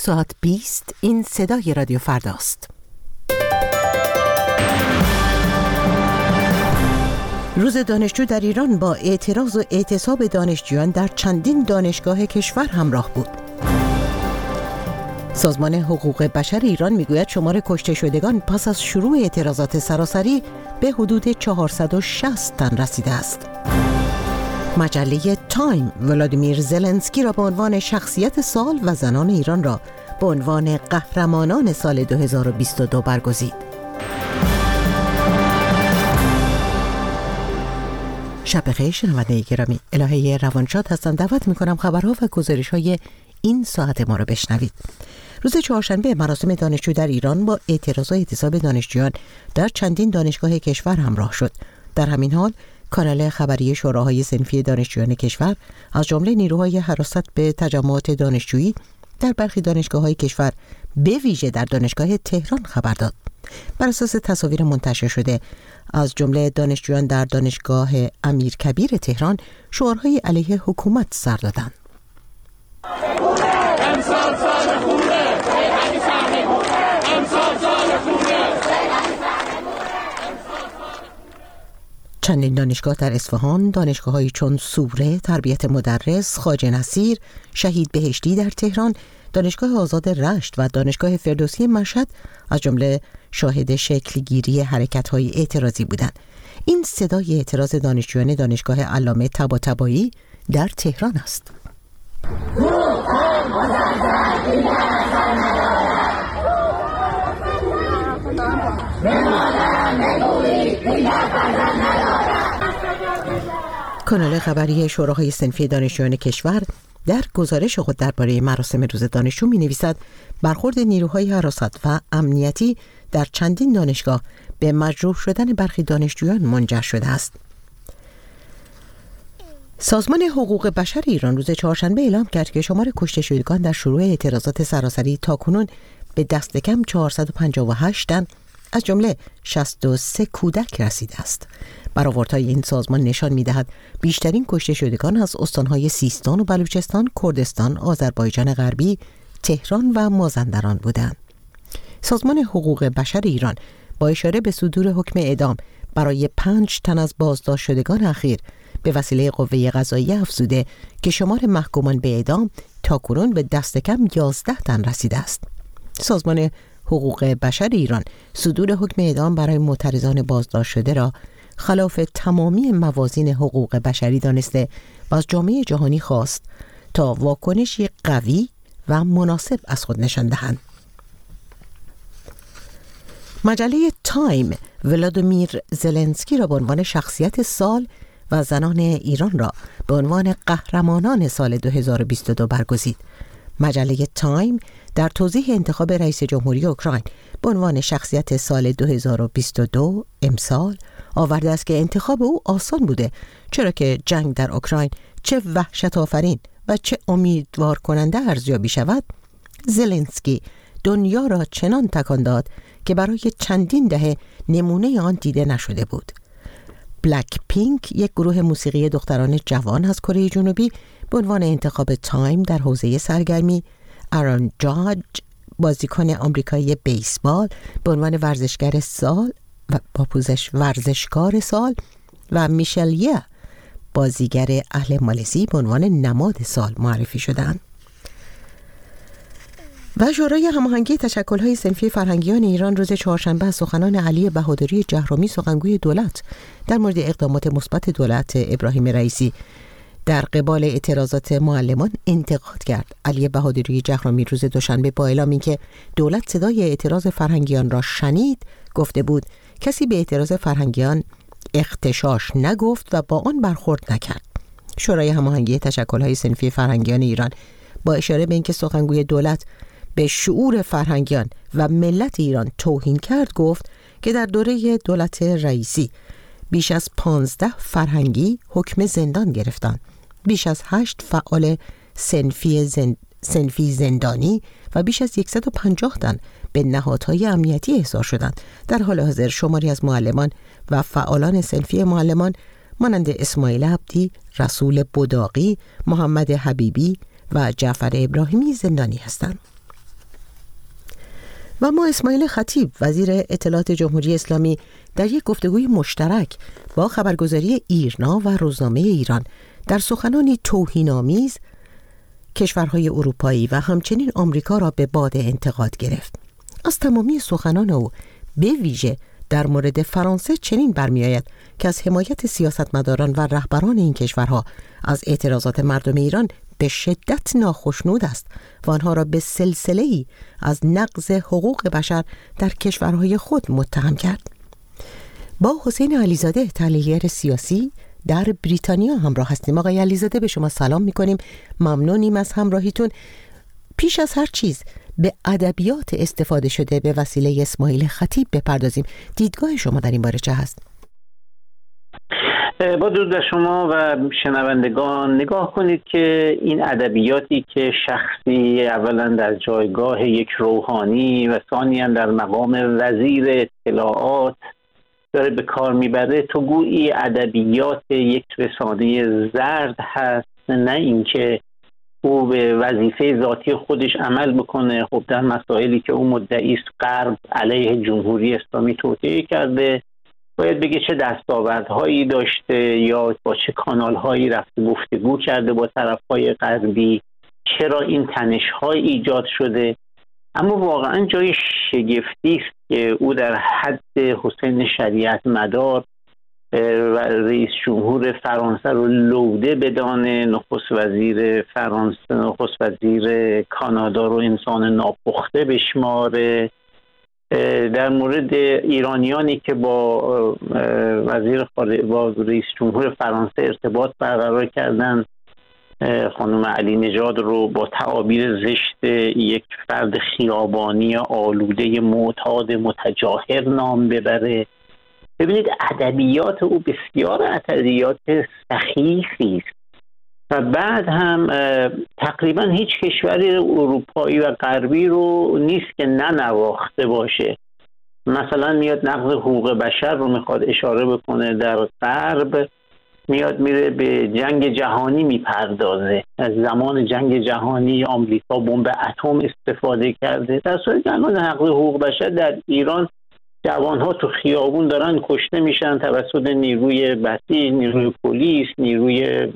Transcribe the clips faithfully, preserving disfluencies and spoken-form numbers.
ساعت بیست این صدای رادیو فرداست. روز دانشجو در ایران با اعتراض و اعتصاب دانشجویان در چندین دانشگاه کشور همراه بود. سازمان حقوق بشر ایران میگوید شمار کشته شدگان پس از شروع اعتراضات سراسری به حدود چهارصد و شصت تن رسیده است. مجله تایم ولادیمیر زلنسکی را به عنوان شخصیت سال و زنان ایران را به عنوان قهرمانان سال دو هزار و بیست و دو برگزید. شب بخیر شنونده گرامی، الهه روانشاد هستم. دعوت میکنم خبرها و گزارش‌های این ساعت ما را بشنوید. روز چهارشنبه مراسم دانشجو در ایران با اعتراض و اعتصاب دانشجویان در چندین دانشگاه کشور همراه شد. در همین حال کانال خبری شوراهای صنفی دانشجویان کشور از جمله نیروهای حراست به تجمعات دانشجویی در برخی دانشگاه‌های کشور به ویژه در دانشگاه تهران خبر داد. بر اساس تصاویر منتشر شده از جمله دانشجویان در دانشگاه امیرکبیر تهران شعارهای علیه حکومت سر دادند. چندین دانشگاه در اصفهان، دانشگاه‌هایی چون سوره، تربیت مدرس، خواجه نصیر، شهید بهشتی در تهران، دانشگاه آزاد رشت و دانشگاه فردوسی مشهد از جمله شاهد شکلگیری حرکت‌های اعتراضی بودند. این صدای اعتراض دانشجویان دانشگاه علامه طباطبایی در تهران است. کانال خبری شوراهای صنفی دانشجویان کشور در گزارش خود درباره مراسم روز دانشجو می‌نویسد برخورد نیروهای حراست و امنیتی در چندین دانشگاه به مجروح شدن برخی دانشجویان منجر شده است. سازمان حقوق بشر ایران روز چهارشنبه اعلام کرد که شمار کشته شدگان در شروع اعتراضات سراسری تاکنون به دست کم چهارصد و پنجاه و هشت تن از جمله شصت و سه کودک رسیده است. برآوردهای این سازمان نشان می‌دهد بیشترین کشته شدگان از استان‌های سیستان و بلوچستان، کردستان، آذربایجان غربی، تهران و مازندران بودند. سازمان حقوق بشر ایران با اشاره به صدور حکم اعدام برای پنج تن از بازداشت شدگان اخیر به وسیله قوه قضاییه افزوده که شمار محکومان به اعدام تاکنون به دست کم یازده تن رسیده است. سازمان حقوق بشر ایران صدور حکم اعدام برای معترضان بازداشت شده را خلاف تمامی موازین حقوق بشری دانسته و از جامعه جهانی خواست تا واکنشی قوی و مناسب از خود نشان دهند. مجله تایم ولادیمیر زلنسکی را به عنوان شخصیت سال و زنان ایران را به عنوان قهرمانان سال دو هزار و بیست و دو برگزید. مجله تایم در توضیح انتخاب رئیس جمهوری اوکراین به عنوان شخصیت سال دو هزار و بیست و دو امسال آورده است که انتخاب او آسان بوده، چرا که جنگ در اوکراین چه وحشت آفرین و چه امیدوار کننده ارزیابی شود، زلنسکی دنیا را چنان تکان داد که برای چندین دهه نمونه آن دیده نشده بود. بلک پینک، یک گروه موسیقی دختران جوان از کره جنوبی، به عنوان انتخاب تایم در حوزه سرگرمی، آرون جاج، بازیکن آمریکایی بیسبال، به عنوان ورزشگر سال و با پوزش ورزشکار سال و میشل یه، بازیگر اهل مالزی، به عنوان نماد سال معرفی شدند. و شورای هماهنگی تشکل‌های صنفی فرهنگیان ایران روز چهارشنبه از سخنان علی بهادری جهرمی سخنگوی دولت در مورد اقدامات مثبت دولت ابراهیم رئیسی در قبال اعتراضات معلمان انتقاد کرد. علی بهادری جهرمی روز دوشنبه با اعلام اینکه دولت صدای اعتراض فرهنگیان را شنید گفته بود کسی به اعتراض فرهنگیان اغتشاش نگفت و با آن برخورد نکرد. شورای هماهنگی تشکل‌های صنفی فرهنگیان ایران با اشاره به اینکه سخنگوی دولت به شعور فرهنگیان و ملت ایران توهین کرد گفت که در دوره دولت رئیسی بیش از پانزده فرهنگی حکم زندان گرفتند، بیش از هشت فعال صنفی زند... صنفی زندانی و بیش از صد و پنجاه تن به نهادهای امنیتی احضار شدند. در حال حاضر شماری از معلمان و فعالان صنفی معلمان مانند اسماعیل عبدی، رسول بداقی، محمد حبیبی و جعفر ابراهیمی زندانی هستند. و ما اسماعیل خطیب وزیر اطلاعات جمهوری اسلامی در یک گفتگوی مشترک با خبرگزاری ایرنا و روزنامه ایران در سخنانی توهین‌آمیز کشورهای اروپایی و همچنین آمریکا را به باد انتقاد گرفت. از تمامی سخنان او به ویژه در مورد فرانسه چنین برمی‌آید که از حمایت سیاستمداران و رهبران این کشورها از اعتراضات مردم ایران به شدت ناخشنود است و آنها را به سلسله‌ای از نقض حقوق بشر در کشورهای خود متهم کرد. با حسین علیزاده تحلیلگر سیاسی در بریتانیا همراه هستیم. آقای علیزاده به شما سلام می‌کنیم. ممنونیم از همراهیتون. پیش از هر چیز به ادبیات استفاده شده به وسیله اسماعیل خطیب بپردازیم. دیدگاه شما در این باره چه هست؟ با درود بر شما و شنوندگان، نگاه کنید که این ادبیاتی که شخصی اولا در جایگاه یک روحانی و ثانیاً در مقام وزیر اطلاعات داره به کار میبره، تو گویی ادبیات یک رسانه زرد هست، نه اینکه او به وظیفه ذاتی خودش عمل بکنه. خب در مسائلی که او مدعی است غرب علیه جمهوری اسلامی توطئه کرده، باید بگه چه دستاوردهایی داشته یا با چه کانالهایی رفته گفتگو کرده با طرفهای غربی، چرا این تنش‌های ایجاد شده. اما واقعا جای شگفتی است که او در حد حسین شریعت مدار و رئیس جمهور فرانسه رو لوده بدانه، نخست وزیر فرانسه، نخست وزیر کانادا رو انسان ناپخته بشماره، در مورد ایرانیانی که با وزیر با رئیس جمهور فرانسه ارتباط برقرار کردن، خانم علی نژاد رو با تعابیر زشت یک فرد خیابانی آلوده معتاد متجاهر نام ببره. ببینید ادبیات او بسیار ادبیات سخیفی است و بعد هم تقریبا هیچ کشوری اروپایی و غربی رو نیست که ننواخته باشه. مثلا میاد نقض حقوق بشر رو میخواد اشاره بکنه در غرب، میاد میره به جنگ جهانی میپردازه. از زمان جنگ جهانی آمریکا بمب اتم استفاده کرده، در صورتی که الان نقض حقوق بشر در ایران جوانها تو خیابون دارن کشته میشن توسط نیروی بسیج، نیروی پلیس، نیروی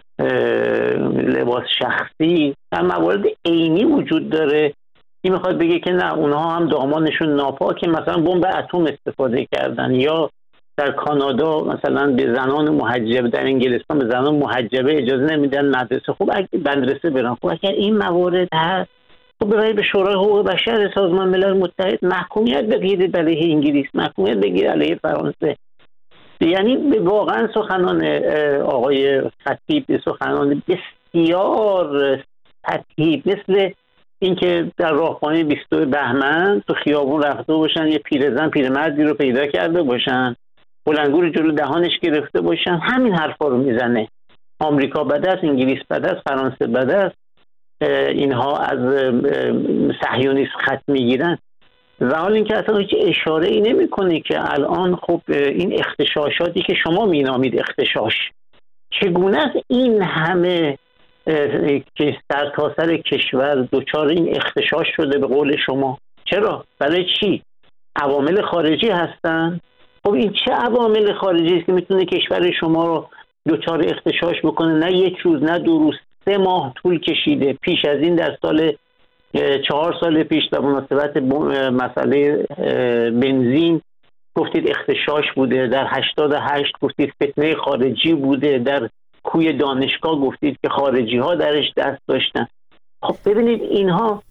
لباس شخصی. در موارد عینی وجود داره. این میخواد بگه که نه، اونها هم دامانشون ناپاکه، مثلا بمب اتم استفاده کردن. یا در کانادا مثلا به زنان محجبه، در انگلستان به زنان محجبه اجازه نمیدن مدرسه. خب اگه مدرسه برن، خب اگر این موارد هست، خب ببرید به شورای حقوق بشر سازمان ملل متحد محکومیت بگیرید علیه انگلیس، محکومیت بگیرید علیه فرانسه. یعنی واقعا سخنان آقای خطیب سخنان بسیار سطحی، مثل اینکه در راهپای بیستم بهمن تو خیابون رفته باشن، یه پیرزن پیرمردی رو پیدا کرده باشن، بلنگور جلو دهانش گرفته باشن، همین حرفا رو میزنه. آمریکا بد است، انگلیس بد است، فرانسه بد است، اینها از صهیونیسم خط میگیرن. و حال اینکه اصلا هیچ اشاره ای نمی کنه که الان خب این اغتشاشاتی که شما مینامید اغتشاش، چگونه است این همه که سر تا سر کشور دچار این اغتشاش شده به قول شما؟ چرا؟ برای چی؟ عوامل خارجی هستن؟ خب این چه عوامل خارجی است که میتونه کشور شما رو دچار اغتشاش بکنه؟ نه یک روز، نه دو روز، سه ماه طول کشیده. پیش از این در سال چهار سال پیش در مناسبت مسئله بنزین گفتید اغتشاش بوده، در هشتاد و هشت گفتید فتنه خارجی بوده، در کوی دانشگاه گفتید که خارجی ها درش دست داشتن. خب ببینید اینها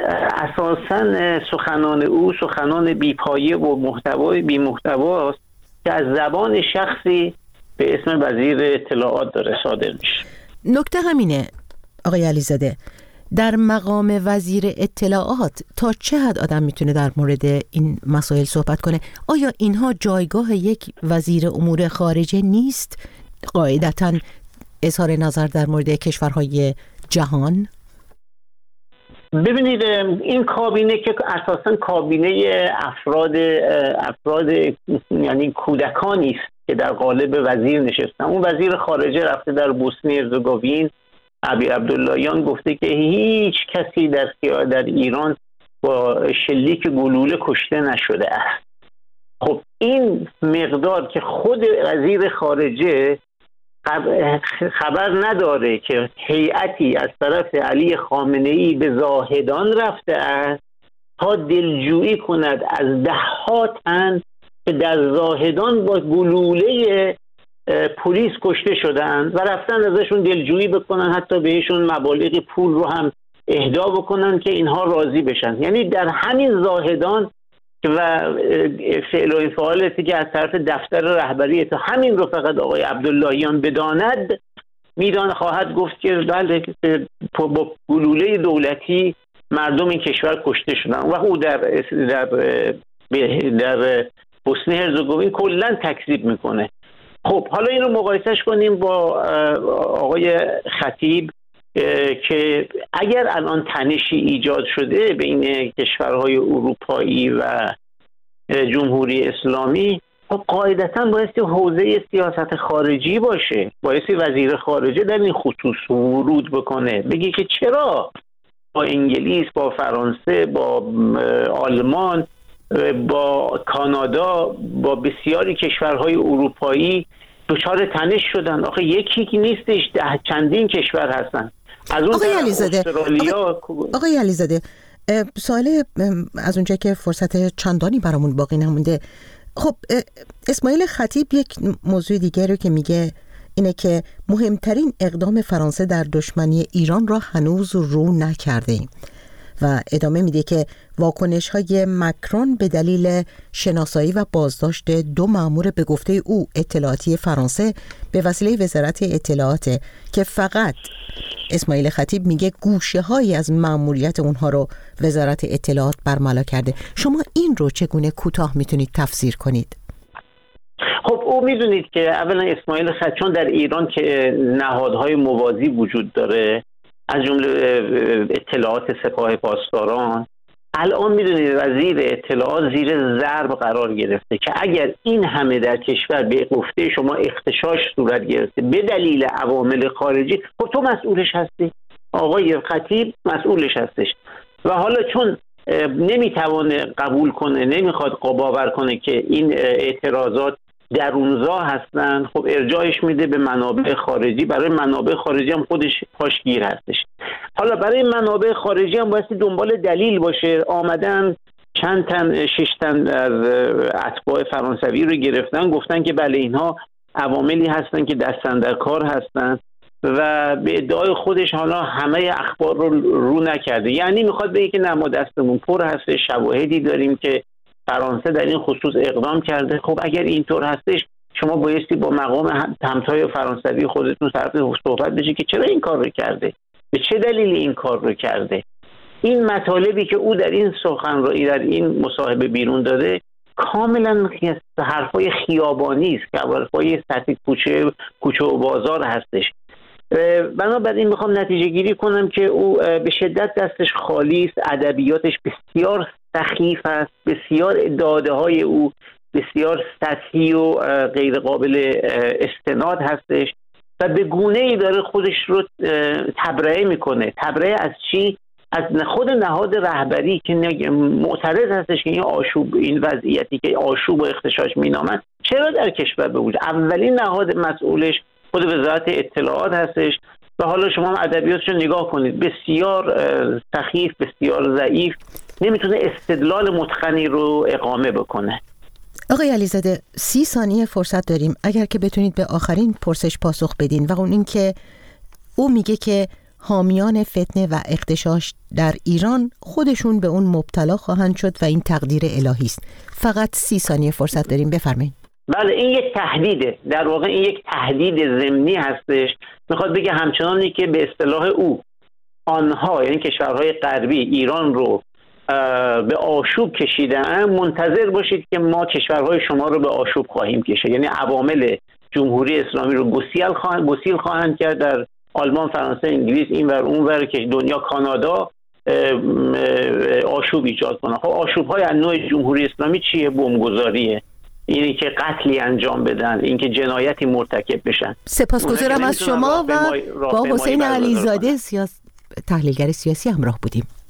اساساً سخنان او سخنان بی‌پایه و محتوای بی محتوا است که از زبان شخصی به اسم وزیر اطلاعات داره صادر میشه. نکته همینه آقای علیزاده، در مقام وزیر اطلاعات تا چه حد آدم میتونه در مورد این مسائل صحبت کنه؟ آیا اینها جایگاه یک وزیر امور خارجه نیست؟ قاعدتاً اظهار نظر در مورد کشورهای جهان؟ ببینید این کابینه که اساساً کابینه افراد افراد یعنی کودکانی است که در قالب وزیر نشستن. اون وزیر خارجه رفته در بوسنی هرزگوین، ابی عبداللهیان گفته که هیچ کسی در در ایران با شلیک گلوله کشته نشده است. خب این مقدار که خود وزیر خارجه خبر نداره که هیئتی از طرف علی خامنه‌ای به زاهدان رفته است تا دلجویی کند از ده ها تن که در زاهدان با گلوله پلیس کشته شدند و رفتن ازشون دلجویی بکنن، حتی بهشون مبالغ پول رو هم اهدا بکنن که اینها راضی بشن. یعنی در همین زاهدان و فعل و انفعالاتی که از طرف دفتر رهبری تا همین رو فقط آقای عبداللهیان بداند، میدان خواهد گفت که بله با گلوله دولتی مردم این کشور کشته شدن. و او در در در بوسنی هرزگوین کلا تکذیب میکنه. خب حالا این رو مقایسهش کنیم با آقای خطیب که اگر الان تنشی ایجاد شده بین کشورهای اروپایی و جمهوری اسلامی، خب قاعدتاً بایستی حوزه سیاست خارجی باشه، بایستی وزیر خارجه در این خصوص ورود بکنه، بگی که چرا با انگلیس، با فرانسه، با آلمان، با کانادا، با بسیاری کشورهای اروپایی دچار تنش شدن. آخه یکی که نیستش، ده چندین کشور هستن. از اون آقای علیزاده استرالیا آقای, آقای علیزاده سوال از اونجا که فرصت چندانی برامون باقی نمونده. خب اسماعیل خطیب یک موضوع دیگه رو که میگه اینه که مهمترین اقدام فرانسه در دشمنی ایران را هنوز رو نکرده ایم و ادامه میده که واکنش های مکرون به دلیل شناسایی و بازداشت دو مأمور به گفته او اطلاعاتی فرانسه به وسیله وزارت اطلاعات که فقط اسماعیل خطیب میگه گوشه هایی از مأموریت اونها رو وزارت اطلاعات برملا کرده. شما این رو چگونه کوتاه میتونید تفسیر کنید؟ خب او میدونید که اولا اسماعیل خطیب چون در ایران که نهادهای موازی وجود داره، از جمله اطلاعات سپاه پاسداران، الان میدونید وزیر اطلاعات زیر ضرب قرار گرفته که اگر این همه در کشور به گفته شما اختشاش صورت گرفته به دلیل عوامل خارجی، خب تو مسئولش هستی، آقای خطیب مسئولش هستش. و حالا چون نمیتوانه قبول کنه، نمیخواد باور کنه که این اعتراضات درونزا هستن، خب ارجاعش میده به منابع خارجی. برای منابع خارجی هم خودش پاشگیر هستش. حالا برای منابع خارجی هم باید دنبال دلیل باشه. آمدن چند تن شش تن از اتباع فرانسوی رو گرفتن، گفتن که بله اینها عواملی هستن که دستن در کار هستن و به ادعای خودش حالا همه اخبار رو رو نکرده. یعنی میخواد بگه که نه ما دستمون پر هست، شواهدی داریم که فرانسه در این خصوص اقدام کرده. خب اگر اینطور هستش شما بایستی با مقام همتای فرانسوی خودتون طرف صحبت بشه که چرا این کار رو کرده، به چه دلیل این کار رو کرده. این مطالبی که او در این سخنرانی در این مصاحبه بیرون داده کاملا حرفای خیابانی است، که حرفای سطح کوچه کوچه و بازار هستش. بنابراین میخوام نتیجه گیری کنم که او به شدت دستش خالی است، ادبیاتش بسیار سخیف است، بسیار داده های او بسیار سطحی و غیر قابل استناد هستش و به گونه ای داره خودش رو تبرئه میکنه. تبرئه از چی؟ از خود نهاد رهبری که معترض هستش که این آشوب، این وضعیتی که آشوب و اختشاش مینامند چرا در کشور به وجود. اولین نهاد مسئولش خود وزارت اطلاعات هستش و حالا شما هم ادبیاتش رو نگاه کنید، بسیار سخیف، بسیار ضعیف، نمیتونه استدلال متقنی رو اقامه بکنه. آقای علیزاده سی ثانیه فرصت داریم، اگر که بتونید به آخرین پرسش پاسخ بدین و اون این که او میگه که حامیان فتنه و اغتشاش در ایران خودشون به اون مبتلا خواهند شد و این تقدیر الهی است. فقط سی ثانیه فرصت داریم، بفرمایید. بله این یک تهدیده، در واقع این یک تهدید ضمنی هستش. میخواد بگه همچنانی که به اصطلاح او آنها یعنی کشورهای غربی ایران رو به آشوب کشیدن، منتظر باشید که ما کشورهای شما رو به آشوب خواهیم کشید. یعنی عوامل جمهوری اسلامی رو گسیل خواهند گسیل خواهند کرد در آلمان، فرانسه، انگلیس، اینور اونور که دنیا، کانادا، آشوب ایجاد کنه. خب آشوب‌های از نوع جمهوری اسلامی چیه؟ بمبگذاریه، اینی که قتلی انجام بدن، این که جنایتی مرتکب بشن. سپاسگزارم از شما و با حسین علیزاده سیاس... تحلیلگر سیاسی همراه بودیم.